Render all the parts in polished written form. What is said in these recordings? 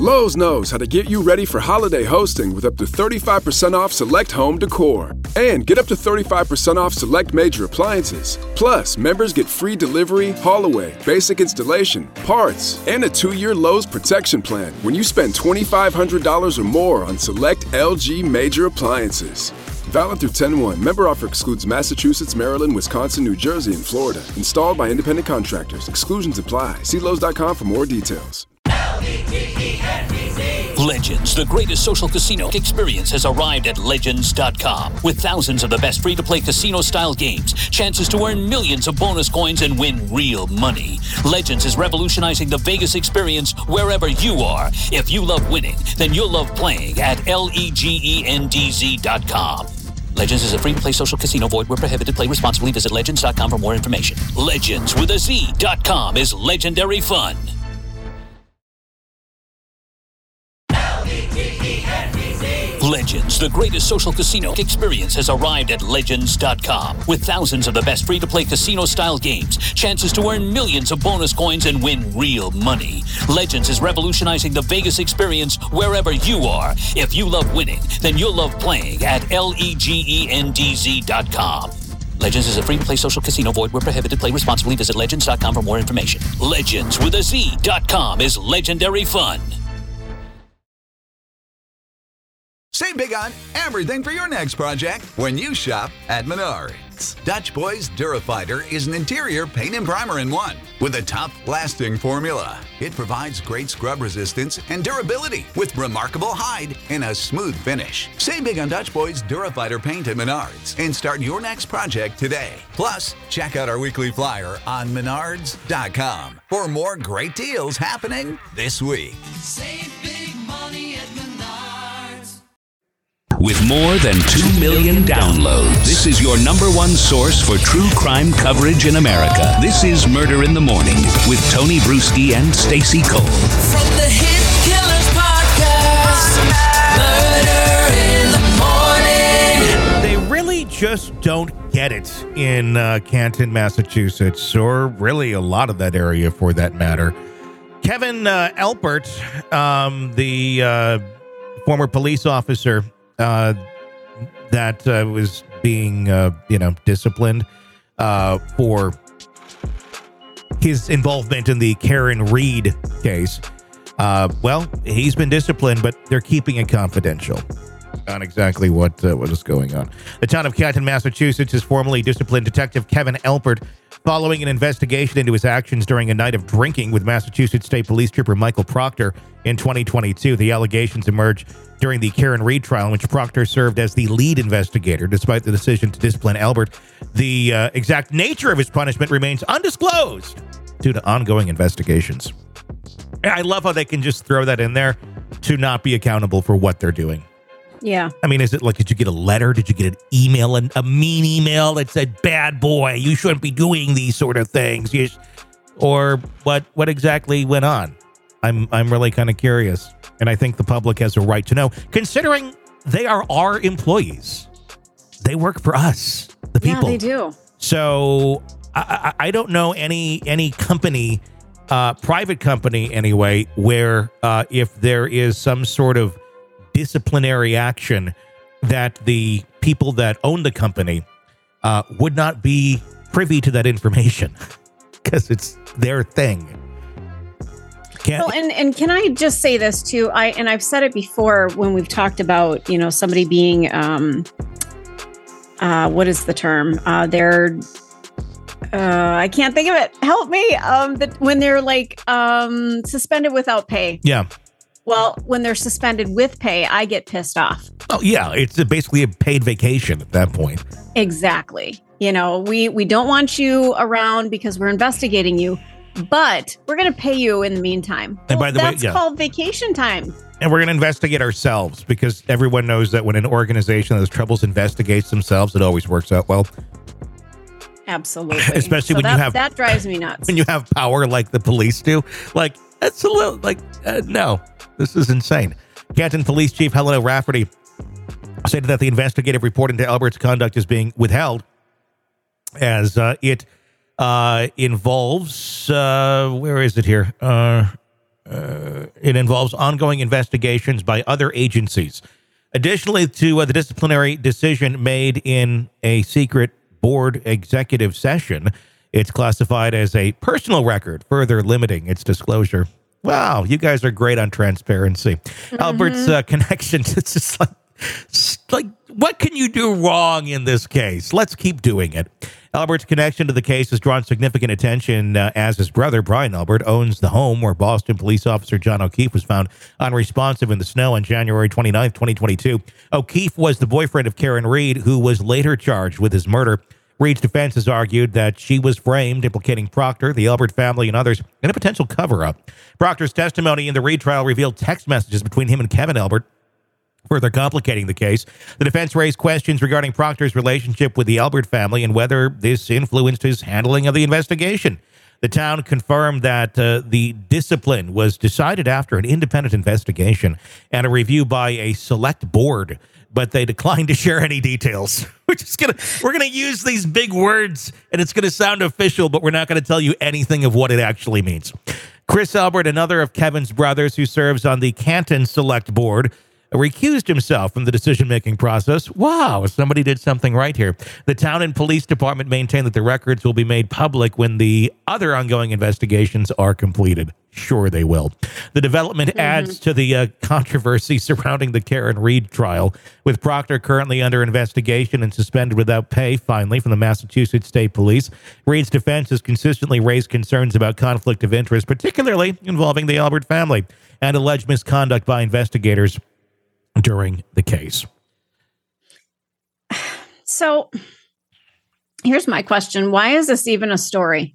Lowe's knows how to get you ready for holiday hosting with up to 35% off select home decor. And get up to 35% off select major appliances. Plus, members get free delivery, haul away, basic installation, parts, and a 2-year Lowe's protection plan when you spend $2,500 or more on select LG major appliances. Valid through 10/1. Member offer excludes Massachusetts, Maryland, Wisconsin, New Jersey, and Florida. Installed by independent contractors. Exclusions apply. See Lowe's.com for more details. Legends, the greatest social casino experience, has arrived at Legends.com. With thousands of the best free-to-play casino-style games, chances to earn millions of bonus coins and win real money. Legends is revolutionizing the Vegas experience wherever you are. If you love winning, then you'll love playing at LEGENDZ.com. Legends is a free-to-play social casino. Void where prohibited. Play responsibly. Visit Legends.com for more information. Legends with a Z.com is legendary fun. Legends, the greatest social casino experience, has arrived at Legends.com. With thousands of the best free-to-play casino-style games, chances to earn millions of bonus coins and win real money. Legends is revolutionizing the Vegas experience wherever you are. If you love winning, then you'll love playing at LEGENDZ.com. Legends is a free-to-play social casino. Void where prohibited. Play responsibly. Visit Legends.com for more information. Legends with a Z.com is legendary fun. Save big on everything for your next project when you shop at Menards. Dutch Boys Durafighter is an interior paint and primer in one with a tough, lasting formula. It provides great scrub resistance and durability with remarkable hide and a smooth finish. Save big on Dutch Boys Durafighter paint at Menards and start your next project today. Plus, check out our weekly flyer on Menards.com for more great deals happening this week. Save big money at Menards. With more than 2 million downloads, this is your number one source for true crime coverage in America. This is Murder in the Morning with Tony Bruschi and Stacey Cole. From the Hit Killers Podcast, Murder in the Morning. They really just don't get it in Canton, Massachusetts, or really a lot of that area for that matter. Kevin Alpert, the former police officer, that was being, disciplined for his involvement in the Karen Reed case. Well, he's been disciplined, but they're keeping it confidential on exactly what is going on. The town of Canton, Massachusetts, has formally disciplined Detective Kevin Alpert following an investigation into his actions during a night of drinking with Massachusetts State Police Trooper Michael Proctor in 2022. The allegations emerged during the Karen Reed trial, in which Proctor served as the lead investigator. Despite the decision to discipline Alpert, the exact nature of his punishment remains undisclosed due to ongoing investigations. I love how they can just throw that in there to not be accountable for what they're doing. Yeah. I mean, is it like, did you get a letter? Did you get an email, a mean email that said, bad boy, you shouldn't be doing these sort of things? Or what exactly went on? I'm really kind of curious. And I think the public has a right to know, considering they are our employees. They work for us, the people. Yeah, they do. So I don't know any company, private company anyway, where if there is some sort of disciplinary action that the people that own the company would not be privy to that information because it's their thing. Well, and can I just say this too? I've said it before when we've talked about, somebody being, what is the term? I can't think of it. Help me. When they're like suspended without pay. Yeah. Well, when they're suspended with pay, I get pissed off. Oh, yeah. It's basically a paid vacation at that point. Exactly. We don't want you around because we're investigating you, but we're going to pay you in the meantime. And by the way, that's called vacation time. And we're going to investigate ourselves because everyone knows that when an organization that has troubles investigates themselves, it always works out well. Absolutely. Especially when that drives me nuts. When you have power like the police do. Like, that's a little, no. This is insane. Canton Police Chief Helen O'Rafferty stated that the investigative report into Albert's conduct is being withheld as it involves, where is it here? It involves ongoing investigations by other agencies. Additionally to the disciplinary decision made in a secret board executive session, it's classified as a personal record, further limiting its disclosure. Wow, you guys are great on transparency. Albert's connections, it's just like, what can you do wrong in this case? Let's keep doing it. Albert's connection to the case has drawn significant attention as his brother, Brian Albert, owns the home where Boston police officer John O'Keefe was found unresponsive in the snow on January 29th, 2022. O'Keefe was the boyfriend of Karen Reed, who was later charged with his murder. Reed's defense has argued that she was framed, implicating Proctor, the Albert family, and others in a potential cover-up. Proctor's testimony in the Reed trial revealed text messages between him and Kevin Albert, further complicating the case. The defense raised questions regarding Proctor's relationship with the Albert family and whether this influenced his handling of the investigation. The town confirmed that the discipline was decided after an independent investigation and a review by a select board, but they declined to share any details. We're gonna use these big words, and it's gonna sound official, but we're not gonna tell you anything of what it actually means. Chris Albert, another of Kevin's brothers who serves on the Canton Select Board, recused himself from the decision-making process. Wow, somebody did something right here. The town and police department maintain that the records will be made public when the other ongoing investigations are completed. Sure they will. The development adds to the controversy surrounding the Karen Reed trial, with Proctor currently under investigation and suspended without pay, finally, from the Massachusetts State Police. Reed's defense has consistently raised concerns about conflict of interest, particularly involving the Albert family, and alleged misconduct by investigators during the case. So here's my question. Why is this even a story?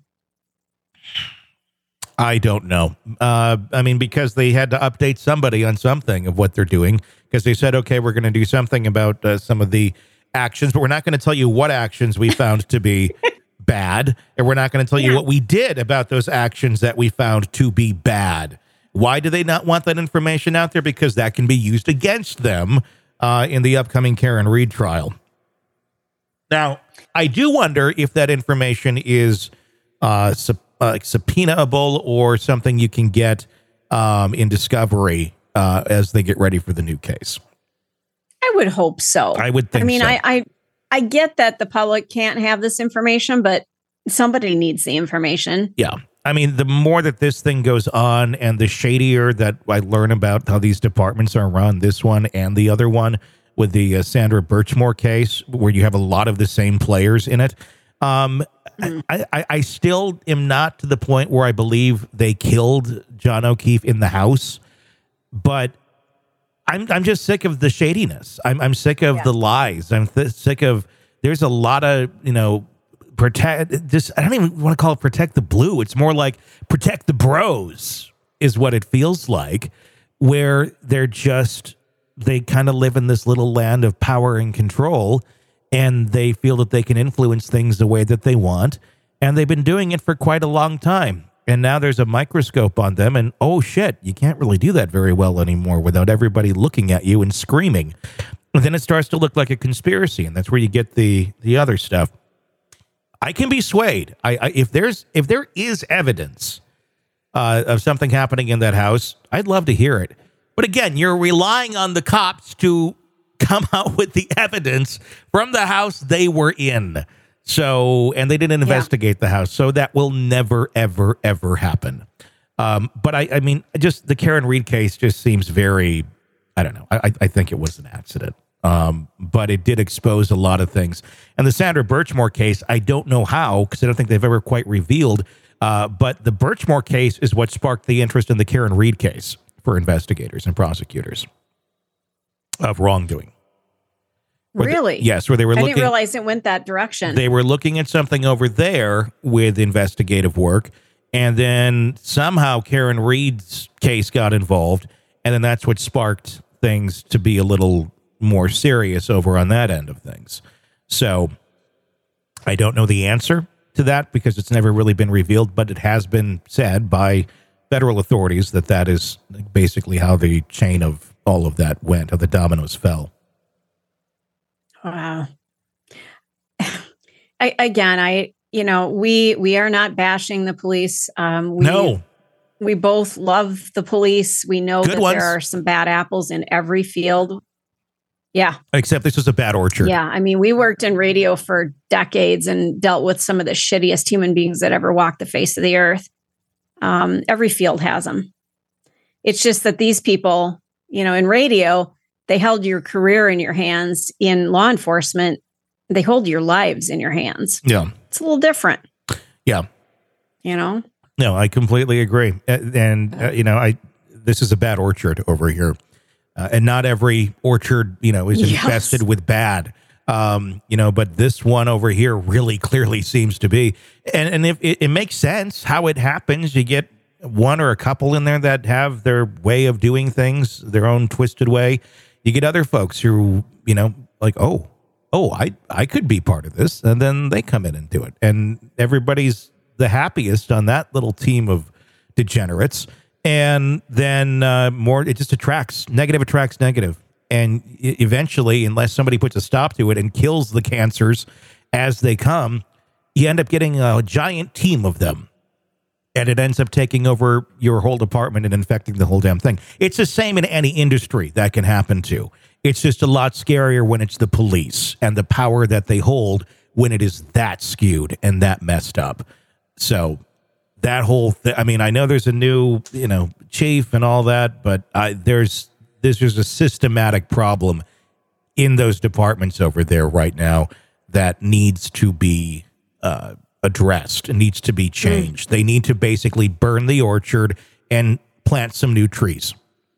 I don't know. I mean, because they had to update somebody on something of what they're doing, because they said, okay, we're going to do something about some of the actions, but we're not going to tell you what actions we found to be bad, and we're not going to tell you what we did about those actions that we found to be bad. Why do they not want that information out there? Because that can be used against them in the upcoming Karen Reed trial. Now, I do wonder if that information is subpoenaable or something you can get in discovery as they get ready for the new case. I would hope so. I would think so. I get that the public can't have this information, but somebody needs the information. Yeah. I mean, the more that this thing goes on and the shadier that I learn about how these departments are run, this one and the other one with the Sandra Birchmore case, where you have a lot of the same players in it. I still am not to the point where I believe they killed John O'Keefe in the house, but I'm just sick of the shadiness. I'm sick of the lies. I'm sick of, there's a lot of, protect this. I don't even want to call it protect the blue. It's more like protect the bros is what it feels like, where they kind of live in this little land of power and control, and they feel that they can influence things the way that they want. And they've been doing it for quite a long time. And now there's a microscope on them, and oh shit, you can't really do that very well anymore without everybody looking at you and screaming. And then it starts to look like a conspiracy, and that's where you get the other stuff. I can be swayed. If there is evidence of something happening in that house, I'd love to hear it. But again, you're relying on the cops to come out with the evidence from the house they were in. So, and they didn't investigate the house. So that will never, ever, ever happen. But I mean, just the Karen Reed case just seems very, I don't know. I think it was an accident. But it did expose a lot of things. And the Sandra Birchmore case, I don't know how, because I don't think they've ever quite revealed. But the Birchmore case is what sparked the interest in the Karen Reed case for investigators and prosecutors of wrongdoing. Really? Yes, where they were looking. I didn't realize it went that direction. They were looking at something over there with investigative work, and then somehow Karen Reed's case got involved, and then that's what sparked things to be a little more serious over on that end of things. So I don't know the answer to that because it's never really been revealed, but it has been said by federal authorities that is basically how the chain of all of that went, how the dominoes fell. Wow. We are not bashing the police. No. We both love the police. We know Good that ones. there are some bad apples in every field. Yeah. Except this is a bad orchard. Yeah. I mean, we worked in radio for decades and dealt with some of the shittiest human beings that ever walked the face of the earth. Every field has them. It's just that these people, in radio, they held your career in your hands. In law enforcement, they hold your lives in your hands. Yeah. It's a little different. Yeah. No, I completely agree. And this is a bad orchard over here. And not every orchard, is infested with bad. But this one over here really clearly seems to be. And if it makes sense how it happens, you get one or a couple in there that have their way of doing things, their own twisted way. You get other folks who, like, I could be part of this. And then they come in and do it. And everybody's the happiest on that little team of degenerates. And then it just attracts negative. And eventually, unless somebody puts a stop to it and kills the cancers as they come, you end up getting a giant team of them. And it ends up taking over your whole department and infecting the whole damn thing. It's the same in any industry that can happen to. It's just a lot scarier when it's the police and the power that they hold when it is that skewed and that messed up. So that whole thing, I mean, I know there's a new, chief and all that, but there's a systematic problem in those departments over there right now that needs to be addressed and needs to be changed. They need to basically burn the orchard and plant some new trees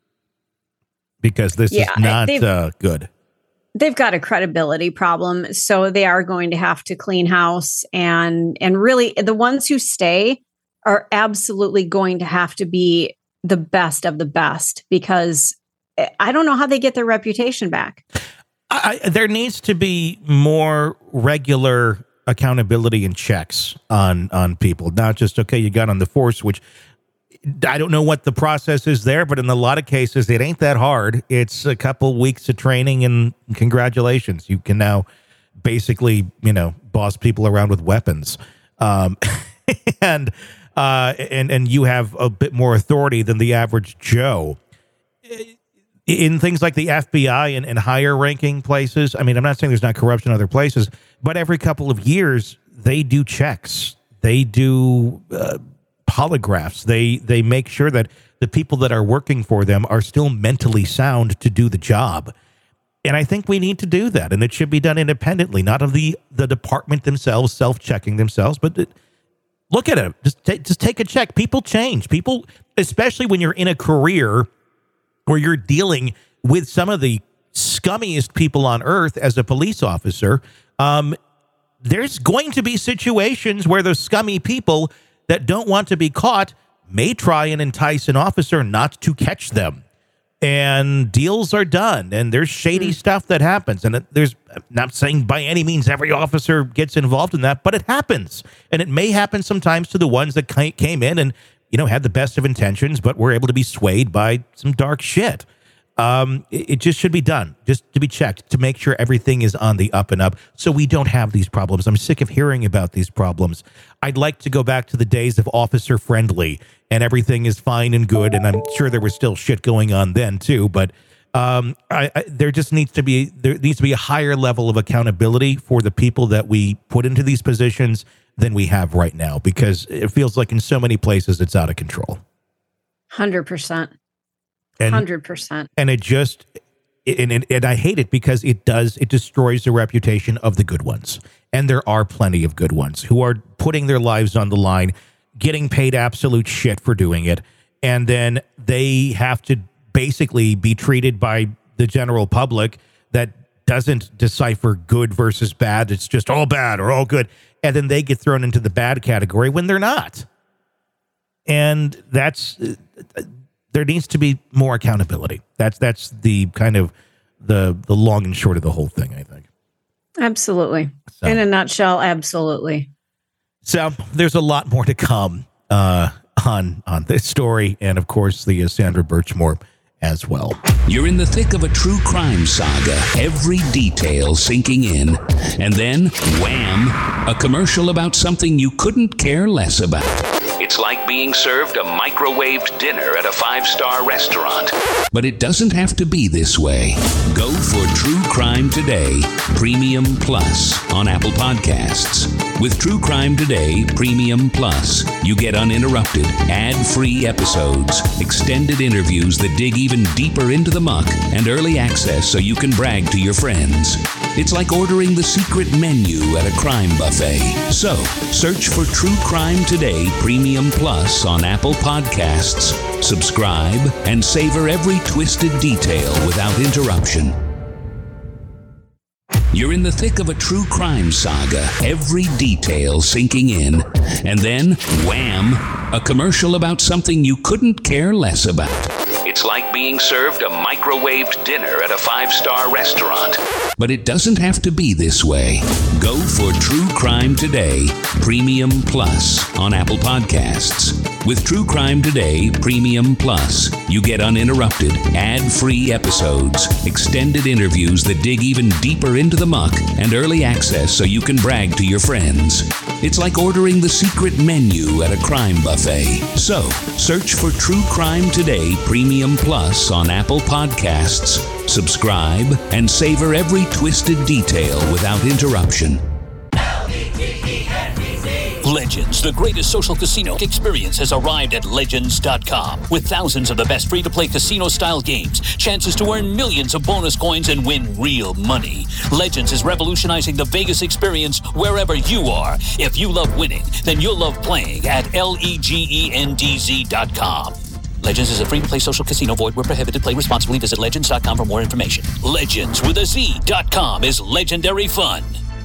because this is not good. They've got a credibility problem, so they are going to have to clean house, and really the ones who stay are absolutely going to have to be the best of the best, because I don't know how they get their reputation back. There needs to be more regular accountability and checks on people, not just, okay, you got on the force, which I don't know what the process is there, but in a lot of cases, it ain't that hard. It's a couple weeks of training and congratulations. You can now basically, boss people around with weapons. And you have a bit more authority than the average Joe. In things like the FBI and higher ranking places, I mean, I'm not saying there's not corruption in other places, but every couple of years, they do checks. They do polygraphs. They make sure that the people that are working for them are still mentally sound to do the job. And I think we need to do that. And it should be done independently, not of the department themselves, self-checking themselves, but look at it. Just take a check. People change. People, especially when you're in a career where you're dealing with some of the scummiest people on earth as a police officer, there's going to be situations where those scummy people that don't want to be caught may try and entice an officer not to catch them. And deals are done, and there's shady stuff that happens. And I'm not saying by any means every officer gets involved in that, but it happens. And it may happen sometimes to the ones that came in and, had the best of intentions, but were able to be swayed by some dark shit. It just should be done, just to be checked, to make sure everything is on the up and up so we don't have these problems. I'm sick of hearing about these problems. I'd like to go back to the days of Officer Friendly and everything is fine and good, and I'm sure there was still shit going on then too, but there needs to be a higher level of accountability for the people that we put into these positions than we have right now, because it feels like in so many places it's out of control. 100%. 100%. And it just, and I hate it because it destroys the reputation of the good ones. And there are plenty of good ones who are putting their lives on the line, getting paid absolute shit for doing it. And then they have to basically be treated by the general public that doesn't decipher good versus bad. It's just all bad or all good. And then they get thrown into the bad category when they're not. And there needs to be more accountability. That's the kind of the long and short of the whole thing, I think. Absolutely. So, in a nutshell, absolutely. So there's a lot more to come on this story, and of course the Sandra Birchmore as well. You're in the thick of a true crime saga, every detail sinking in, and then, wham, a commercial about something you couldn't care less about. It's like being served a microwaved dinner at a 5-star restaurant. But it doesn't have to be this way. Go for True Crime Today Premium Plus on Apple Podcasts. With True Crime Today Premium Plus, you get uninterrupted, ad-free episodes, extended interviews that dig even deeper into the muck, and early access so you can brag to your friends. It's like ordering the secret menu at a crime buffet. So, search for True Crime Today Premium Plus on Apple Podcasts, subscribe, and savor every twisted detail without interruption. You're in the thick of a true crime saga, every detail sinking in, and then, wham, a commercial about something you couldn't care less about. It's like being served a microwaved dinner at a 5-star restaurant. But it doesn't have to be this way. Go for True Crime Today Premium Plus on Apple Podcasts. With True Crime Today Premium Plus, you get uninterrupted, ad-free episodes, extended interviews that dig even deeper into the muck, and early access so you can brag to your friends. It's like ordering the secret menu at a crime buffet. So, search for True Crime Today Premium Plus on Apple Podcasts, subscribe, and savor every twisted detail without interruption. Legends, the greatest social casino experience, has arrived at Legends.com. With thousands of the best free-to-play casino-style games, chances to earn millions of bonus coins and win real money. Legends is revolutionizing the Vegas experience wherever you are. If you love winning, then you'll love playing at LEGENDZ.com. Legends is a free-to-play social casino. Void where prohibited. Play responsibly. Visit Legends.com for more information. Legends with a Z.com is legendary fun.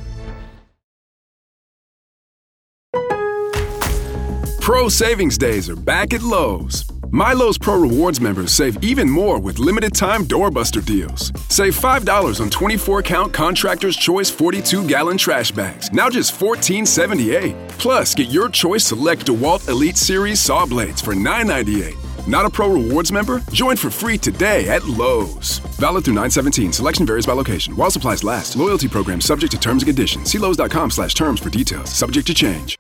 Pro Savings Days are back at Lowe's. My Lowe's Pro Rewards members save even more with limited-time doorbuster deals. Save $5 on 24-count Contractor's Choice 42-gallon trash bags, now just $14.78. Plus, get your choice select DeWalt Elite Series saw blades for $9.98. Not a Pro Rewards member? Join for free today at Lowe's. Valid through 9/17. Selection varies by location. While supplies last. Loyalty program subject to terms and conditions. See Lowe's.com/terms for details. Subject to change.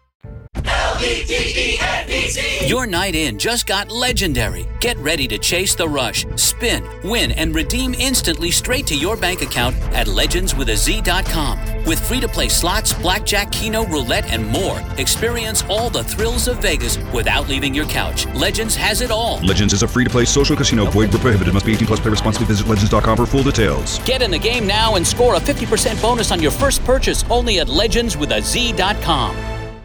LEGENDZ. Your night in just got legendary. Get ready to chase the rush, spin, win, and redeem instantly straight to your bank account at legendswithaz.com. With free-to-play slots, blackjack, keno, roulette, and more, experience all the thrills of Vegas without leaving your couch. Legends has it all. Legends is a free-to-play social casino. Void where prohibited. Must be 18 plus. Play responsibly. Visit legends.com for full details. Get in the game now and score a 50% bonus on your first purchase only at legendswithaz.com.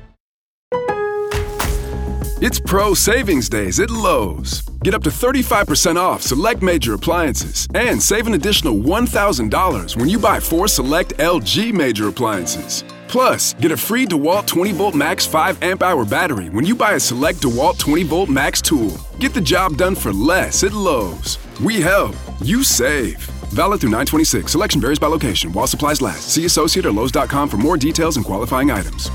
It's Pro Savings Days at Lowe's. Get up to 35% off select major appliances and save an additional $1,000 when you buy 4 select LG major appliances. Plus, get a free DeWalt 20-volt max 5 amp-hour battery when you buy a select DeWalt 20-volt max tool. Get the job done for less at Lowe's. We help. You save. Valid through 9/26. Selection varies by location. While supplies last. See associate or Lowe's.com for more details and qualifying items.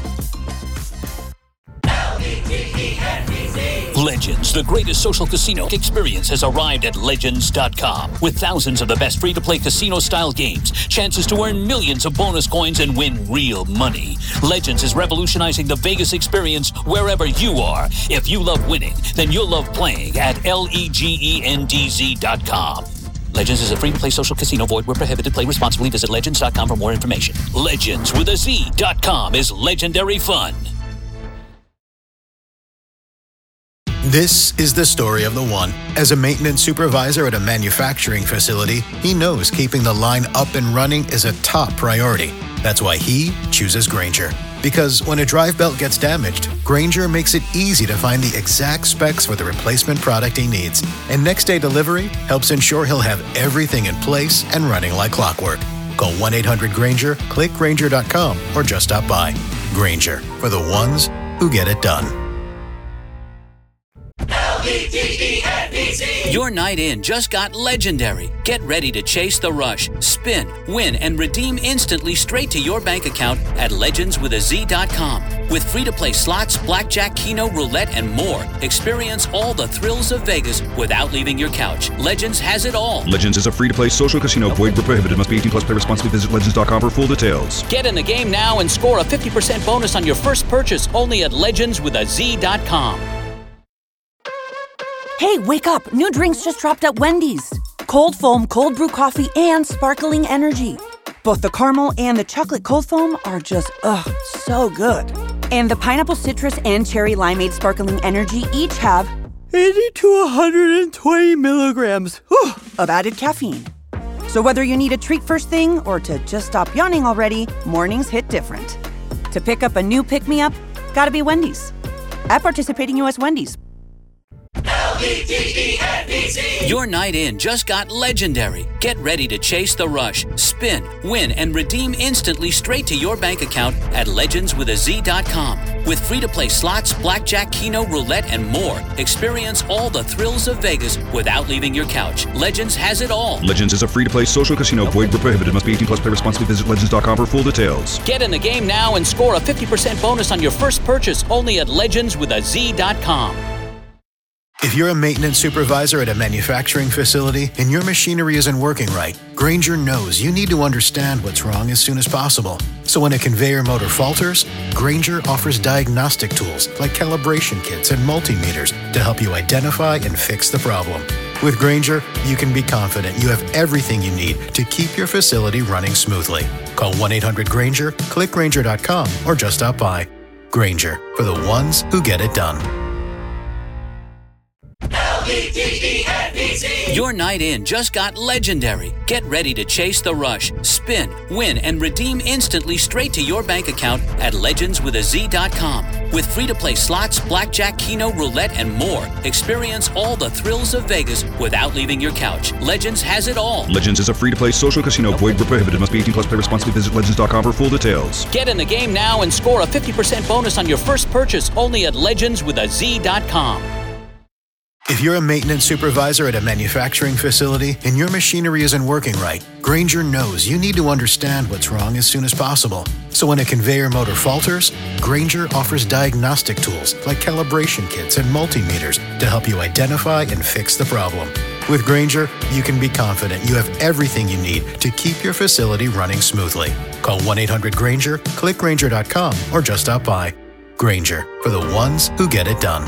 Legends, the greatest social casino experience, has arrived at Legends.com. With thousands of the best free-to-play casino-style games, chances to earn millions of bonus coins and win real money. Legends is revolutionizing the Vegas experience wherever you are. If you love winning, then you'll love playing at LEGENDZ.com. Legends is a free-to-play social casino. Void where prohibited. Play responsibly. Visit Legends.com for more information. Legends with a Z.com is legendary fun. This is the story of the one. As a maintenance supervisor at a manufacturing facility, he knows keeping the line up and running is a top priority. That's why he chooses Grainger. Because when a drive belt gets damaged, Grainger makes it easy to find the exact specs for the replacement product he needs. And next day delivery helps ensure he'll have everything in place and running like clockwork. Call 1-800-GRAINGER, click Grainger.com, or just stop by. Grainger, for the ones who get it done. Your night in just got legendary. Get ready to chase the rush, spin, win, and redeem instantly straight to your bank account at legendswithaz.com. With free-to-play slots, blackjack, keno, roulette, and more, experience all the thrills of Vegas without leaving your couch. Legends has it all. Legends is a free-to-play social casino. Void where prohibited. Must be 18 plus. Play responsibly. Visit legends.com for full details. Get in the game now and score a 50% bonus on your first purchase only at legendswithaz.com. Hey, wake up. New drinks just dropped at Wendy's. Cold foam, cold brew coffee, and sparkling energy. Both the caramel and the chocolate cold foam are just, so good. And the pineapple citrus and cherry limeade sparkling energy each have 80 to 120 milligrams of added caffeine. So whether you need a treat first thing or to just stop yawning already, mornings hit different. To pick up a new pick-me-up, gotta be Wendy's. At participating U.S. Wendy's. Your night in just got legendary. Get ready to chase the rush, spin, win, and redeem instantly straight to your bank account at legendswithaz.com. With free-to-play slots, blackjack, keno, roulette, and more, experience all the thrills of Vegas without leaving your couch. Legends has it all. Legends is a free-to-play social casino. Void where prohibited. Must be 18 plus. Play responsibly. Visit legends.com for full details. Get in the game now and score a 50% bonus on your first purchase only at legendswithaz.com. If you're a maintenance supervisor at a manufacturing facility and your machinery isn't working right, Grainger knows you need to understand what's wrong as soon as possible. So when a conveyor motor falters, Grainger offers diagnostic tools like calibration kits and multimeters to help you identify and fix the problem. With Grainger, you can be confident you have everything you need to keep your facility running smoothly. Call 1-800-GRAINGER, click Grainger.com, or just stop by. Grainger, for the ones who get it done. Your night in just got legendary. Get ready to chase the rush, spin, win, and redeem instantly straight to your bank account at legendswithaz.com. With free-to-play slots, blackjack, keno, roulette, and more, experience all the thrills of Vegas without leaving your couch. Legends has it all. Legends is a free-to-play social casino. Void where prohibited. Must be 18 plus. Play responsibly. Visit legends.com for full details. Get in the game now and score a 50% bonus on your first purchase only at legendswithaz.com. If you're a maintenance supervisor at a manufacturing facility and your machinery isn't working right, Grainger knows you need to understand what's wrong as soon as possible. So when a conveyor motor falters, Grainger offers diagnostic tools like calibration kits and multimeters to help you identify and fix the problem. With Grainger, you can be confident you have everything you need to keep your facility running smoothly. Call 1-800-GRAINGER, click Grainger.com, or just stop by. Grainger, for the ones who get it done.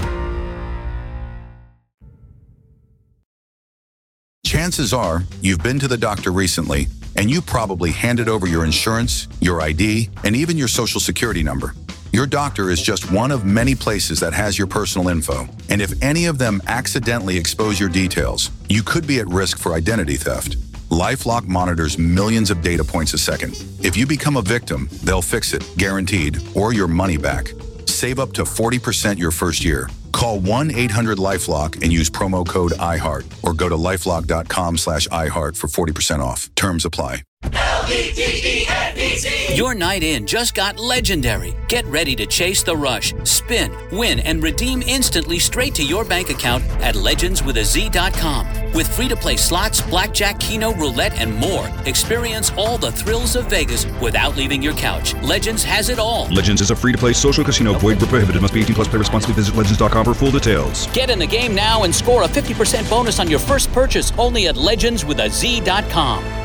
Chances are you've been to the doctor recently and you probably handed over your insurance, your ID, and even your social security number. Your doctor is just one of many places that has your personal info. And if any of them accidentally expose your details, you could be at risk for identity theft. LifeLock monitors millions of data points a second. If you become a victim, they'll fix it, guaranteed, or your money back. Save up to 40% your first year. Call 1-800-LifeLock and use promo code iHeart or go to lifelock.com/iHeart for 40% off. Terms apply. Your night in just got legendary. Get ready to chase the rush, spin, win, and redeem instantly straight to your bank account at legendswithaz.com. With free-to-play slots, blackjack, keno, roulette, and more, experience all the thrills of Vegas without leaving your couch. Legends has it all. Legends is a free-to-play social casino. Void where prohibited. Must be 18 plus. Play responsibly. Visit legends.com for full details. Get in the game now and score a 50% bonus on your first purchase only at legendswithaz.com.